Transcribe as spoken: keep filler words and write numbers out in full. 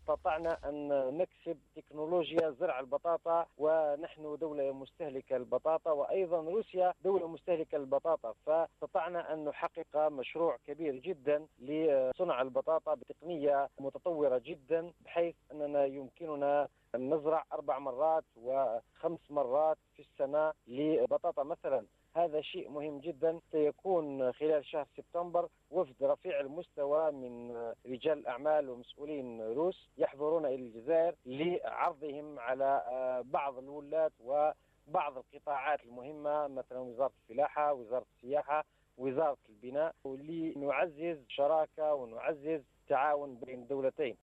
استطعنا أن نكسب تكنولوجيا زرع البطاطا، ونحن دولة مستهلكة البطاطا، وأيضا روسيا دولة مستهلكة البطاطا، فاستطعنا أن نحقق مشروع كبير جدا لصنع البطاطا بتقنية متطورة جدا، بحيث أننا يمكننا أن نزرع أربع مرات وخمس مرات في السنة لبطاطا مثلا. هذا شيء مهم جدا. سيكون خلال شهر سبتمبر وفد رفيع المستوى من رجال الأعمال ومسؤولين روس يحضرون إلى الجزائر لعرضهم على بعض الولاة وبعض القطاعات المهمة، مثلا وزارة الفلاحة، وزارة السياحة، وزارة البناء، ولنعزز شراكة ونعزز تعاون بين الدولتين.